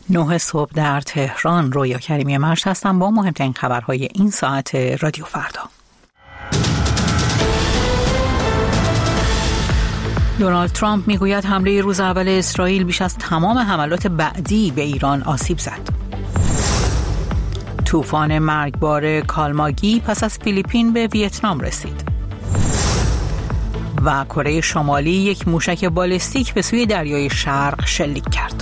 9 صبح در تهران. رویا کریمی مرج هستم با مهمترین خبرهای این ساعت رادیو فردا. دونالد ترامپ میگوید حمله روز اول اسرائیل بیش از تمام حملات بعدی به ایران آسیب زد. طوفان مرگبار کالماگی پس از فیلیپین به ویتنام رسید. و کره شمالی یک موشک بالستیک به سوی دریای شرق شلیک کرد.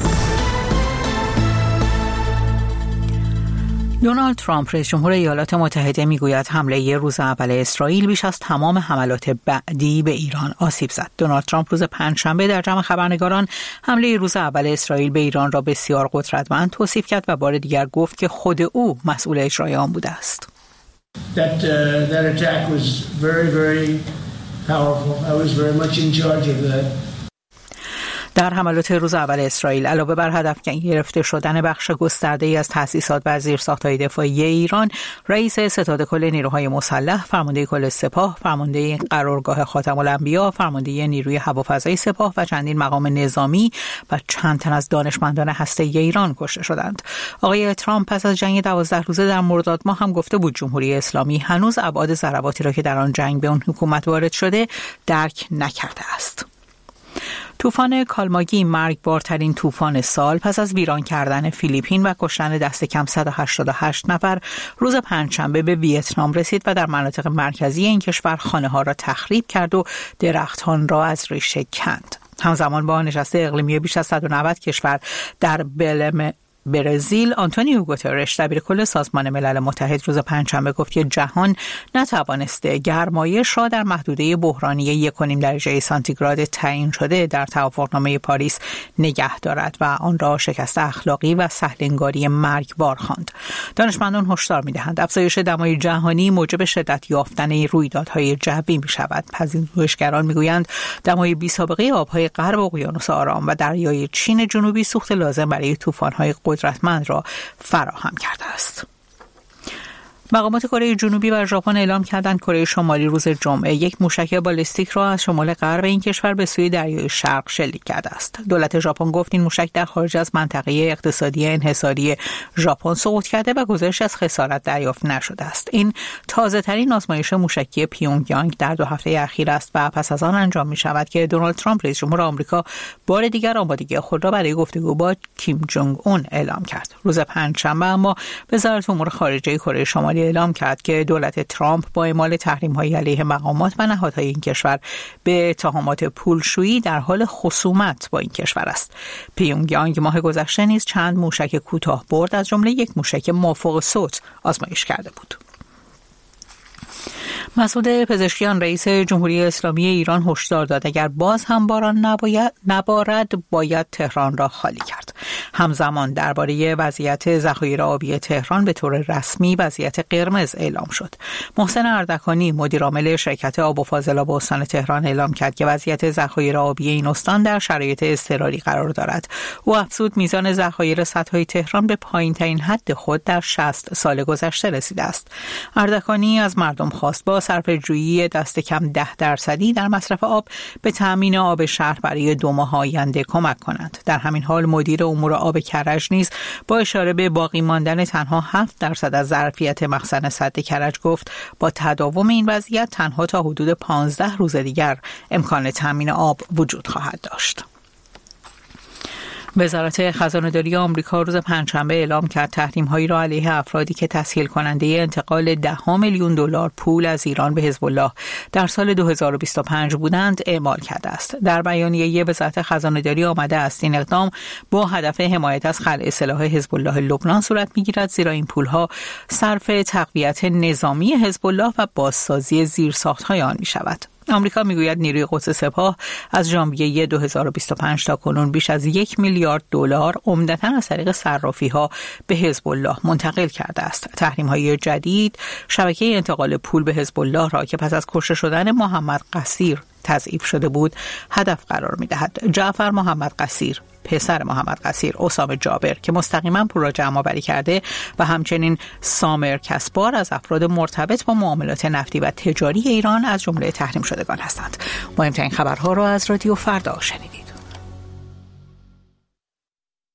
دونالد ترامپ رئیس جمهور ایالات متحده میگوید حمله روز اول اسرائیل بیش از تمام حملات بعدی به ایران آسیب زد. دونالد ترامپ روز پنجشنبه در جمع خبرنگاران حمله روز اول اسرائیل به ایران را بسیار قدرتمند توصیف کرد و بار دیگر گفت که خود او مسئول اجرای آن بوده است. That attack was very, very powerful. I was very much in charge of that. در حملات روز اول اسرائیل علاوه بر هدف گرفته شدن بخش گسترده‌ای از تأسیسات و زیرساخت‌های دفاعی ایران، رئیس ستاد کل نیروهای مسلح، فرمانده کل سپاه، فرمانده قرارگاه خاتم الانبیا، فرمانده نیروی هوافضای سپاه و چندین مقام نظامی و چند تن از دانشمندان هسته‌ای ایران کشته شدند. آقای ترامپ پس از جنگ 12 روزه در مرداد ماه هم گفته بود جمهوری اسلامی هنوز ابعاد ضرباتی را که در آن جنگ به اون حکومت وارد شده درک نکرده است. طوفان کالماگی مرگبارترین طوفان سال پس از ویران کردن فیلیپین و کشتن دست کم 188 نفر روز پنجشنبه به ویتنام رسید و در مناطق مرکزی این کشور خانه‌ها را تخریب کرد و درختان را از ریشه کند. همزمان با نشست اقلیمی بیش از 190 کشور در برزیل، آنتونیو گوترش دبیر کل سازمان ملل متحد روز پنجشنبه گفت که جهان نتوانسته گرمایش را در محدوده بحرانی 1.5 درجه سانتیگراد تعیین شده در توافقنامه پاریس نگه دارد و آن را شکست اخلاقی و سهل‌انگاری مرگبار خواند. دانشمندان هشدار می‌دهند افزایش دمای جهانی موجب شدت یافتن رویدادهای جوی می‌شود. پژوهشگران می‌گویند دمای بی‌سابقه آب‌های غرب اقیانوس آرام و دریای چین جنوبی سوخت لازم برای طوفان‌های قدرتمند را فراهم کرده است. مقامات کره جنوبی و ژاپن اعلام کردند کره شمالی روز جمعه یک موشک بالستیک را از شمال غرب این کشور به سوی دریای شرق شلیک کرده است. دولت ژاپن گفت این موشک در خارج از منطقه اقتصادی انحصاری ژاپن سقوط کرده و گزارش از خسارت دریافت نشده است. این تازه‌ترین آزمایش موشکی پیونگیانگ در 2 هفته اخیر است و پس از آن انجام می‌شود که دونالد ترامپ رئیس جمهور آمریکا بار دیگر آمادگی خود را برای گفتگو با کیم جونگ اون اعلام کرد. روز پنجشنبه اما وزارت امور خارجه کره شمالی اعلام کرد که دولت ترامپ با اعمال تحریم‌های علیه مقامات و نهادهای این کشور به اتهامات پولشویی در حال خصومت با این کشور است. پیونگیانگ ماه گذشته نیز چند موشک کوتاه برد از جمله یک موشک مافوق صوت آزمایش کرده بود. مسعود پزشکیان رئیس جمهوری اسلامی ایران هشدار داد اگر باز هم باران نبارد باید تهران را خالی کرد. همزمان درباره وضعیت ذخایر آبی تهران به طور رسمی وضعیت قرمز اعلام شد. محسن اردکانی مدیر عامل شرکت آب و فاضلاب استان تهران اعلام کرد که وضعیت ذخایر آبی این استان در شرایط اضطراری قرار دارد. او افزود میزان ذخایر سدهای تهران به پایین‌ترین حد خود در 60 سال گذشته رسیده است. اردکانی از مردم خواست با صرفه‌جویی دست کم 10% در مصرف آب به تامین آب شهر برای 2 ماه آینده کمک کنند. در همین حال مدیر امور آب کرج نیز با اشاره به باقی ماندن تنها 7% از ظرفیت مخزن سد کرج گفت با تداوم این وضعیت تنها تا حدود 15 روز دیگر امکان تامین آب وجود خواهد داشت. وزارت خزانه‌داری آمریکا روز پنجشنبه اعلام کرد تحریم‌هایی را علیه افرادی که تسهیل کننده انتقال $10 میلیون پول از ایران به حزب الله در سال 2025 بودند اعمال کرده است. در بیانیه وزارت خزانه‌داری آمده است این اقدام با هدف حمایت از خلع سلاح حزب الله لبنان صورت می‌گیرد، زیرا این پول‌ها صرف تقویت نظامی حزب الله و بازسازی زیرساخت‌های آن می‌شود. آمریکا میگوید نیروی قدس سپاه از ژانویه 2025 تا کنون بیش از $1 میلیارد عمدتاً از طریق صرافی‌ها به حزب الله منتقل کرده است. تحریم‌های جدید شبکه انتقال پول به حزب الله را که پس از کشته شدن محمد قصیر تضعیف شده بود هدف قرار می‌دهد. جعفر محمد قصیر پسر محمد قصیر، اسامه جابر که مستقیما پول را جمع‌آوری کرده و همچنین سامر کسبار از افراد مرتبط با معاملات نفتی و تجاری ایران از جمله تحریم شدگان هستند. مهمترین خبرها را از رادیو فردا شنیدید.